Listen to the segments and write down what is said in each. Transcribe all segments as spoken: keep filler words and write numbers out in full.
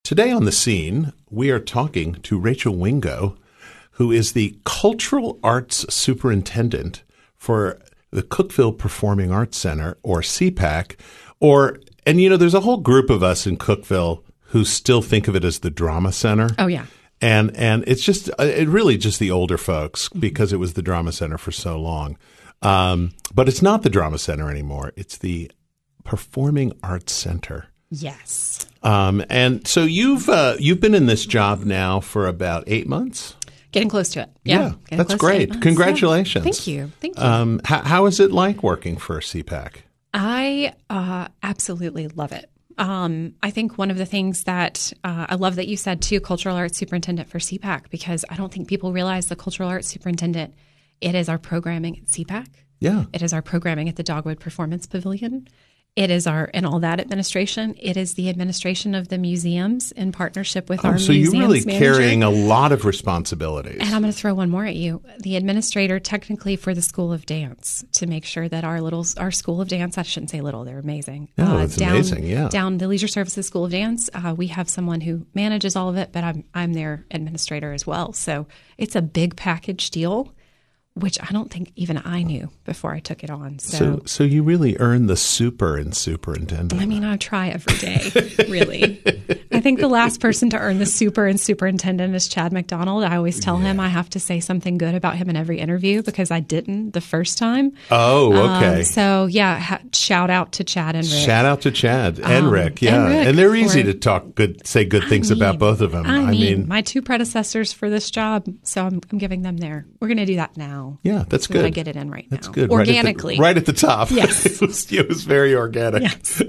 Today on The Scene, we are talking to Rachel Wingo, who is the Cultural Arts Superintendent for the Cookeville Performing Arts Center, or C PAC, or, and you know, there's a whole group of us in Cookeville who still think of it as the Drama Center. Oh, yeah. And and it's just, it really just the older folks, because it was the Drama Center for so long. Um, but it's not the Drama Center anymore. It's the Performing Arts Center. Yes. Um, and so you've uh, you've been in this job now for about eight months? Getting close to it. Yeah. yeah that's great. Congratulations. Yeah. Thank you. Thank you. Um, how, how is it like working for C PAC? I uh, absolutely love it. Um, I think one of the things that uh, I love that you said too, Cultural Arts Superintendent for C PAC, because I don't think people realize the Cultural Arts Superintendent, it is our programming at C PAC. Yeah. It is our programming at the Dogwood Performance Pavilion. It is our, and all that administration. It is the administration of the museums in partnership with oh, our so museums you're really manager. Carrying a lot of responsibilities. And I'm going to throw one more at you. The administrator technically for the School of Dance, to make sure that our little, our School of Dance, I shouldn't say little, they're amazing. No, uh, it's down, amazing, yeah. Down the Leisure Services School of Dance, uh, we have someone who manages all of it, but I'm, I'm their administrator as well. So it's a big package deal, which I don't think even I knew before I took it on. So, so, so you really earn the super in superintendent. I mean, I try every day, really. I think the last person to earn the super in superintendent is Chad McDonald. I always tell yeah. him I have to say something good about him in every interview because I didn't the first time. Oh, okay. Um, so, yeah, ha- shout out to Chad and Rick. Shout out to Chad and um, Rick, yeah. And, Rick and they're easy for, to talk good, say good things I mean, about both of them. I, I mean, mean, my two predecessors for this job, so I'm, I'm giving them there. We're going to do that now. Yeah, that's so good. I get it in right that's now. Good. Organically. Right at the, right at the top. Yes. it, was, it was very organic. Yes.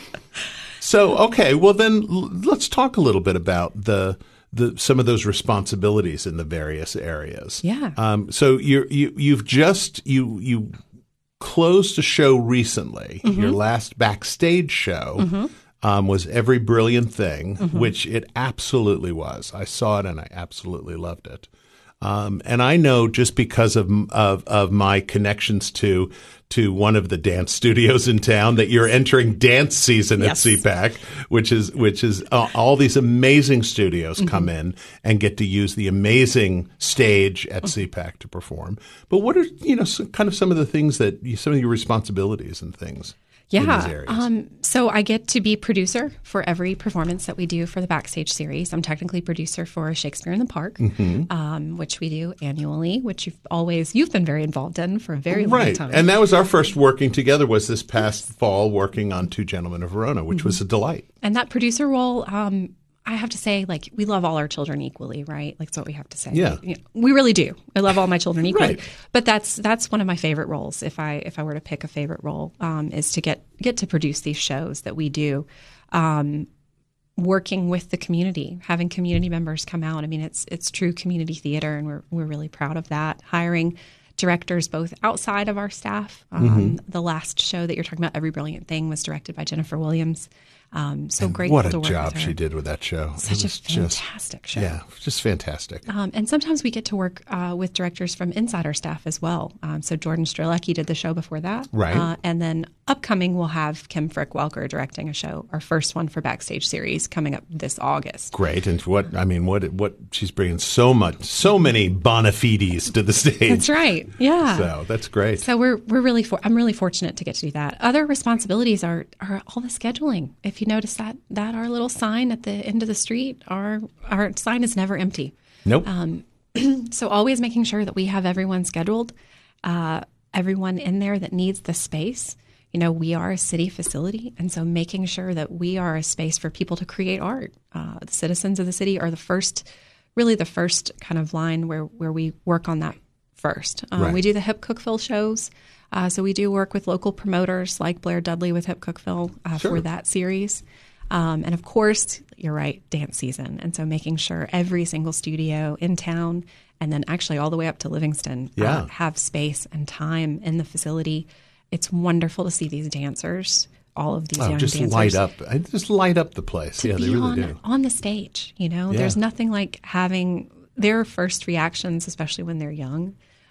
So, okay, well then l- let's talk a little bit about the the some of those responsibilities in the various areas. Yeah. Um, so you you you've just you you closed a show recently. Mm-hmm. Your last backstage show mm-hmm. um, was Every Brilliant Thing, mm-hmm. which it absolutely was. I saw it and I absolutely loved it. Um, and I know just because of, of of my connections to to one of the dance studios in town that you're entering dance season yes. at C PAC, which is which is uh, all these amazing studios mm-hmm. come in and get to use the amazing stage at mm-hmm. C PAC to perform. But what are you know some, kind of some of the things that you, some of your responsibilities and things? Yeah. Um, so I get to be producer for every performance that we do for the Backstage series. I'm technically producer for Shakespeare in the Park, mm-hmm. um, which we do annually, which you've always, you've been very involved in for a very right. long time. And that was our first working together was this past yes. fall working on Two Gentlemen of Verona, which mm-hmm. was a delight. And that producer role, um, I have to say, like, we love all our children equally, right? Like, that's what we have to say. Yeah. We, you know, we really do. I love all my children equally. Right. But that's that's one of my favorite roles. If I if I were to pick a favorite role, um, is to get get to produce these shows that we do, um, working with the community, having community members come out. I mean, it's it's true community theater, and we're we're really proud of that. Hiring directors both outside of our staff. Um, mm-hmm. The last show that you're talking about, Every Brilliant Thing, was directed by Jennifer Williams. Um, so and grateful what a to work job with her. she did with that show. Such a fantastic just, show. Yeah, just fantastic. Um, and sometimes we get to work uh, with directors from inside our staff as well. Um, so Jordan Strelecki did the show before that. Right. Uh, and then upcoming, we'll have Kim Frick-Welker directing a show, our first one for Backstage series coming up this August. Great. And what, I mean, what, what she's bringing so much, so many bona fides to the stage. That's right. Yeah. So that's great. So we're, we're really, for, I'm really fortunate to get to do that. Other responsibilities are, are all the scheduling. If you notice that, that our little sign at the end of the street, our, our sign is never empty. Nope. Um, so always making sure that we have everyone scheduled, uh, everyone in there that needs the space. You know, we are a city facility, and so making sure that we are a space for people to create art. Uh, the citizens of the city are the first, really the first kind of line where, where we work on that first. Um, right. We do the Hip Cookeville shows. Uh, so we do work with local promoters like Blair Dudley with Hip Cookeville uh, sure. for that series. Um, and of course, you're right, dance season. And so making sure every single studio in town, and then actually all the way up to Livingston, yeah. uh, have space and time in the facility. It's wonderful to see these dancers, all of these oh, young just dancers. light up. Just light up the place. To yeah, be they really on, do. on the stage, you know. Yeah. There's nothing like having their first reactions, especially when they're young,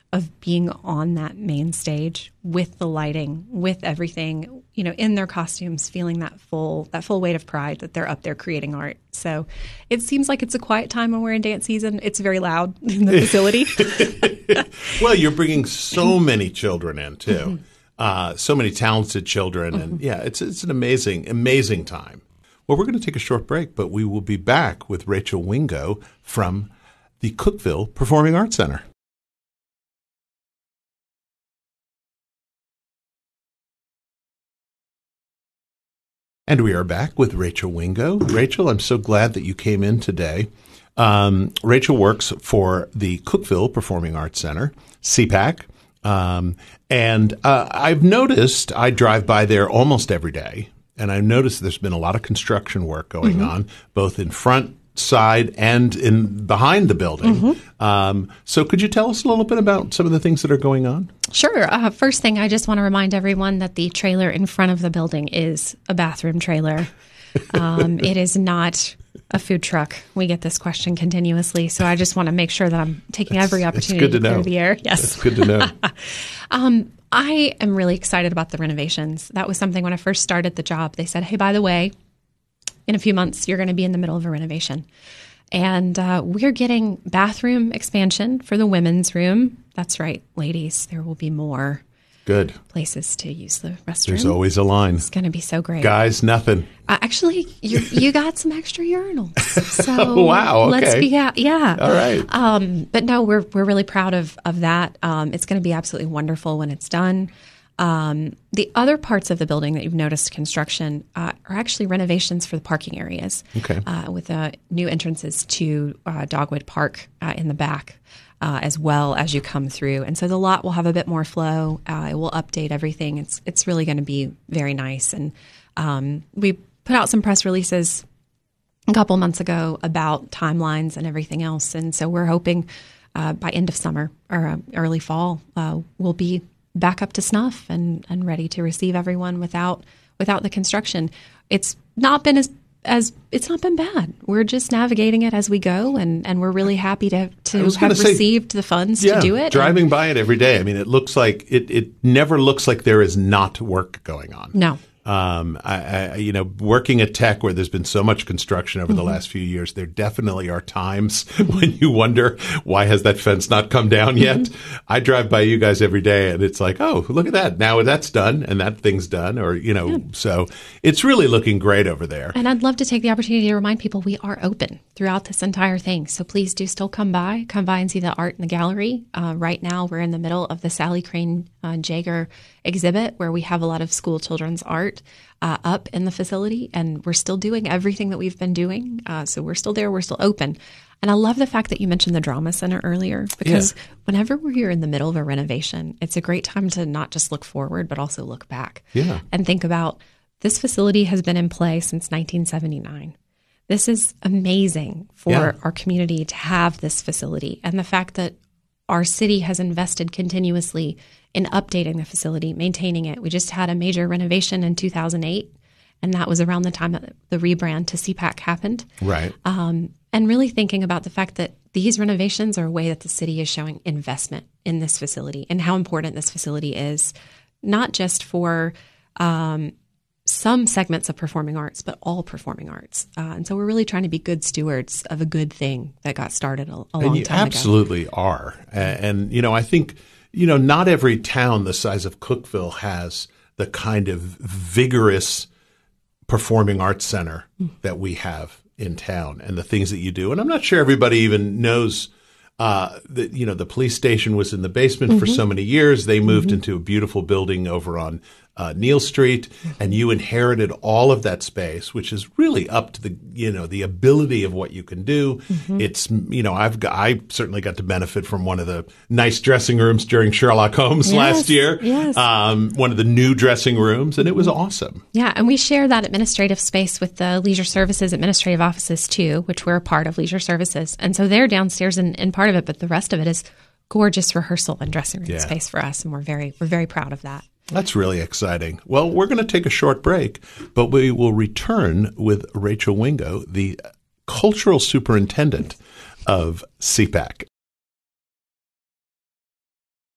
of being on that main stage with the lighting, with everything, you know, in their costumes, feeling that full that full weight of pride that they're up there creating art. So it seems like it's a quiet time when we're in dance season. It's very loud in the facility. Well, you're bringing so many children in too, mm-hmm. uh, so many talented children, mm-hmm. and yeah, it's it's an amazing, amazing time. Well, we're going to take a short break, but we will be back with Rachel Wingo from the Cookeville Performing Arts Center. And we are back with Rachel Wingo. Rachel, I'm so glad that you came in today. Um, Rachel works for the Cookeville Performing Arts Center, C PAC. Um, and uh, I've noticed, I drive by there almost every day, and I've noticed there's been a lot of construction work going mm-hmm. on, both in front, side, and in behind the building. Mm-hmm. Um, so could you tell us a little bit about some of the things that are going on? Sure. Uh, first thing, I just want to remind everyone that the trailer in front of the building is a bathroom trailer. Um, it is not a food truck. We get this question continuously, so I just want to make sure that I'm taking that's, every opportunity to, to clear the air. Yes. That's good to know. um, I am really excited about the renovations. That was something when I first started the job. They said, hey, by the way, in a few months, you're going to be in the middle of a renovation. And uh, we're getting bathroom expansion for the women's room. That's right, ladies. There will be more good places to use the restroom. There's always a line. It's going to be so great. Guys, nothing. Uh, actually, you you got some extra urinals. So oh, wow. Okay. Let's be, yeah. yeah. All right. Um, but no, we're we're really proud of, of that. Um, it's going to be absolutely wonderful when it's done. Um, the other parts of the building that you've noticed construction uh, are actually renovations for the parking areas. Okay. Uh, with uh, new entrances to uh, Dogwood Park uh, in the back, uh, as well as you come through. And so the lot will have a bit more flow. Uh, it will update everything. It's it's really going to be very nice. And um, we put out some press releases a couple months ago about timelines and everything else. And so we're hoping uh, by end of summer or uh, early fall, uh, we'll be back up to snuff and, and ready to receive everyone without without the construction. It's not been as as it's not been bad. We're just navigating it as we go, and, and we're really happy to to have say, received the funds yeah, to do it. Driving and, by it every day, I mean, it looks like it. It never looks like there is not work going on. No. Um, I, I, you know, working at Tech where there's been so much construction over mm-hmm. the last few years, there definitely are times when you wonder, why has that fence not come down yet? Mm-hmm. I drive by you guys every day and it's like, oh, look at that. Now that's done and that thing's done, or, you know, yeah. so it's really looking great over there. And I'd love to take the opportunity to remind people we are open throughout this entire thing. So please do still come by, come by and see the art in the gallery. Uh, right now we're in the middle of the Sally Crane uh, Jaeger exhibit where we have a lot of school children's art uh, up in the facility, and we're still doing everything that we've been doing. Uh, so we're still there. We're still open. And I love the fact that you mentioned the Drama Center earlier, because yeah. whenever we're in the middle of a renovation, it's a great time to not just look forward, but also look back yeah. and think about this facility has been in play since nineteen seventy-nine. This is amazing for yeah. our community to have this facility, and the fact that our city has invested continuously in updating the facility, maintaining it. We just had a major renovation in two thousand eight, and that was around the time that the rebrand to C PAC happened. Right. Um, and really thinking about the fact that these renovations are a way that the city is showing investment in this facility and how important this facility is, not just for um, some segments of performing arts, but all performing arts. Uh, and so we're really trying to be good stewards of a good thing that got started a, a long time ago. And you absolutely are. And, and, you know, I think, you know, not every town the size of Cookeville has the kind of vigorous performing arts center mm. that we have in town and the things that you do. And I'm not sure everybody even knows uh, that, you know, the police station was in the basement mm-hmm. for so many years. They moved mm-hmm. into a beautiful building over on Uh, Neal Street, and you inherited all of that space, which is really up to the, you know, the ability of what you can do. Mm-hmm. It's, you know, I've got, I certainly got to benefit from one of the nice dressing rooms during Sherlock Holmes yes, last year. Yes. Um, one of the new dressing rooms, and it was awesome. Yeah, and we share that administrative space with the Leisure Services administrative offices too, which we're a part of Leisure Services. And so they're downstairs in, in part of it, but the rest of it is gorgeous rehearsal and dressing room yeah. space for us, and we're very, we're very proud of that. That's really exciting. Well, we're going to take a short break, but we will return with Rachel Wingo, the cultural superintendent of C PAC.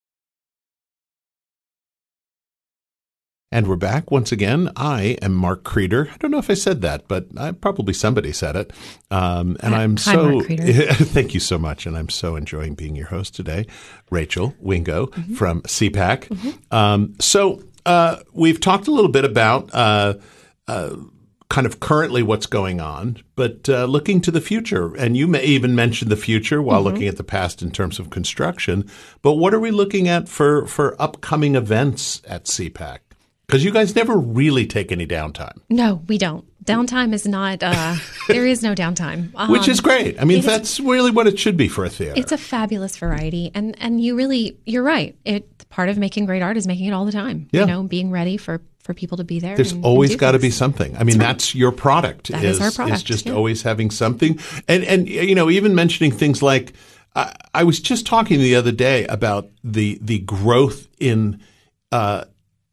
And we're back once again. I am Mark Creeder. I don't know if I said that, but I, probably somebody said it. Um, and I'm Hi, so Mark Creeder. Thank you so much, and I'm so enjoying being your host today, Rachel Wingo mm-hmm. from C PAC. Mm-hmm. Um, so uh, we've talked a little bit about uh, uh, kind of currently what's going on, but uh, looking to the future. And you may even mention the future while mm-hmm. looking at the past in terms of construction. But what are we looking at for for upcoming events at C PAC? Because you guys never really take any downtime. No, we don't. Downtime is not, uh, there is no downtime. Um, Which is great. I mean, that's is, really what it should be for a theater. It's a fabulous variety. And and you really, you're right. It part of making great art is making it all the time. Yeah. You know, being ready for, for people to be there. There's and, always and got to be something. I mean, that's, right. that's your product. That is, is our product. Is just yeah. always having something. And, and, you know, even mentioning things like, I, I was just talking the other day about the, the growth in, uh,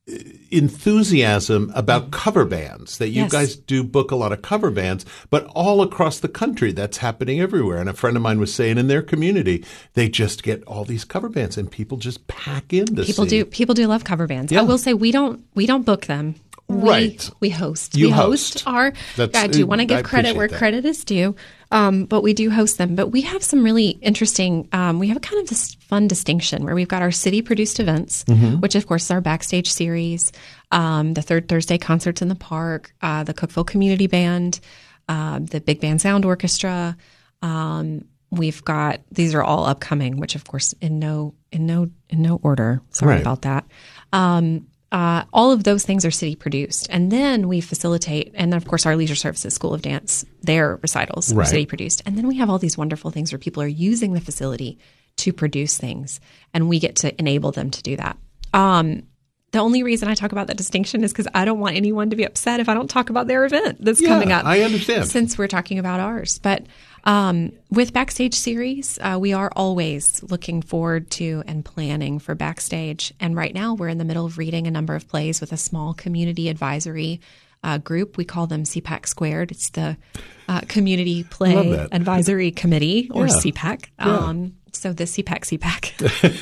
enthusiasm about cover bands, that you yes. guys do book a lot of cover bands, but all across the country, that's happening everywhere. And a friend of mine was saying in their community, they just get all these cover bands and people just pack in to people see. do people do love cover bands. Yeah. I will say we don't we don't book them. We, right. We host. You we host. host our, I do want to give credit where that. credit is due, um, but we do host them. But we have some really interesting, um, we have a kind of this fun distinction where we've got our city-produced events, mm-hmm. which, of course, is our backstage series, um, the Third Thursday concerts in the park, uh, the Cookeville Community Band, uh, the Big Band Sound Orchestra. Um, we've got, these are all upcoming, which, of course, in no in no, in no order. Sorry right. about that. Um Uh, all of those things are city produced. And then we facilitate, and then of course our Leisure Services School of Dance, their recitals right. are city produced. And then we have all these wonderful things where people are using the facility to produce things, and we get to enable them to do that. Um, the only reason I talk about that distinction is because I don't want anyone to be upset if I don't talk about their event that's yeah, coming up. I understand. Since we're talking about ours. But um, with Backstage Series, uh, we are always looking forward to and planning for Backstage. And right now we're in the middle of reading a number of plays with a small community advisory uh, group. We call them C PAC Squared. It's the uh, Community Play Advisory Committee, or yeah. C PAC. Yeah. Um, so the C PAC, C PAC,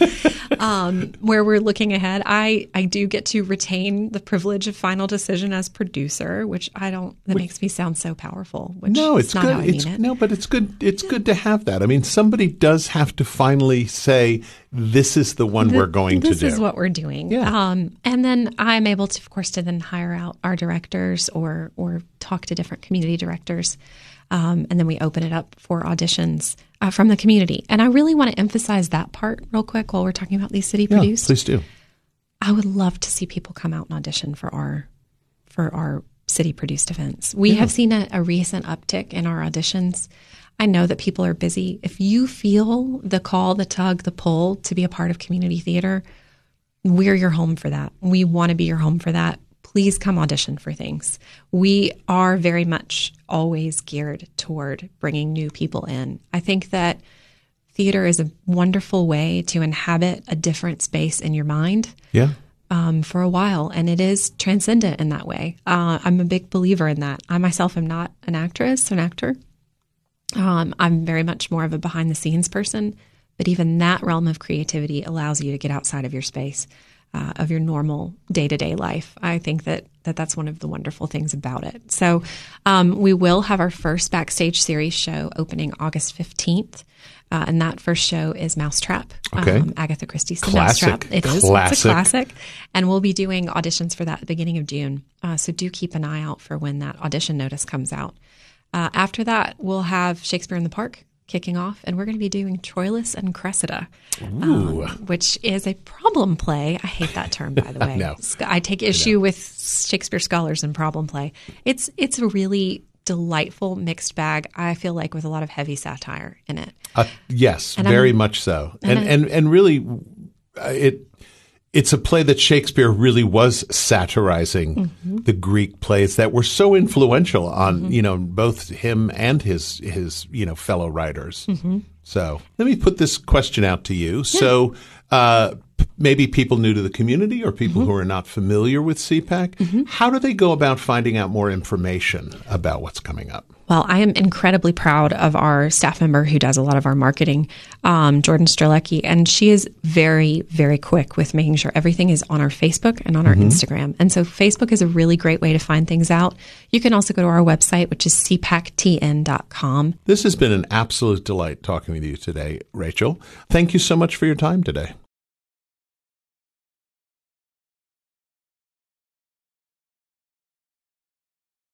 um, where we're looking ahead. I, I do get to retain the privilege of final decision as producer, which I don't, that which, makes me sound so powerful. Which no, it's not good. How I it's, mean it. No, but it's good. It's yeah. good to have that. I mean, somebody does have to finally say, this is the one the, we're going to do. This is what we're doing. Yeah. Um, and then I'm able to, of course, to then hire out our directors or, or talk to different community directors. Um, and then we open it up for auditions uh, from the community. And I really want to emphasize that part real quick while we're talking about these city produced. Yeah, please do. I would love to see people come out and audition for our for our city produced events. We yeah. have seen a, a recent uptick in our auditions. I know that people are busy. If you feel the call, the tug, the pull to be a part of community theater, we're your home for that. We want to be your home for that. Please come audition for things. We are very much always geared toward bringing new people in. I think that theater is a wonderful way to inhabit a different space in your mind yeah. um, for a while, and it is transcendent in that way. Uh, I'm a big believer in that. I myself am not an actress, an actor. Um, I'm very much more of a behind-the-scenes person, but even that realm of creativity allows you to get outside of your space. Uh, of your normal day-to-day life. I think that, that that's one of the wonderful things about it. So um, we will have our first Backstage Series show opening August fifteenth. Uh, and that first show is Mousetrap. Okay. Um, Agatha Christie's The Classic. Mousetrap. It is. Classic. It's a classic. And we'll be doing auditions for that at the beginning of June. Uh, so do keep an eye out for when that audition notice comes out. Uh, after that, we'll have Shakespeare in the Park kicking off, and we're going to be doing Troilus and Cressida, um, which is a problem play. I hate that term, by the way. No. I take issue I with Shakespeare scholars and problem play. It's it's a really delightful mixed bag, I feel like, with a lot of heavy satire in it. Uh, yes, and very I'm, much so. And and, and, and really, uh, it it's a play that Shakespeare really was satirizing mm-hmm. the Greek plays that were so influential on, mm-hmm. you know, both him and his, his you know, fellow writers. Mm-hmm. So let me put this question out to you. Yeah. So uh, p- maybe people new to the community or people mm-hmm. who are not familiar with C PAC, mm-hmm. how do they go about finding out more information about what's coming up? Well, I am incredibly proud of our staff member who does a lot of our marketing, um, Jordan Strzelecki, and she is very, very quick with making sure everything is on our Facebook and on our mm-hmm. Instagram. And so Facebook is a really great way to find things out. You can also go to our website, which is c pac t n dot com. This has been an absolute delight talking with you today, Rachel. Thank you so much for your time today.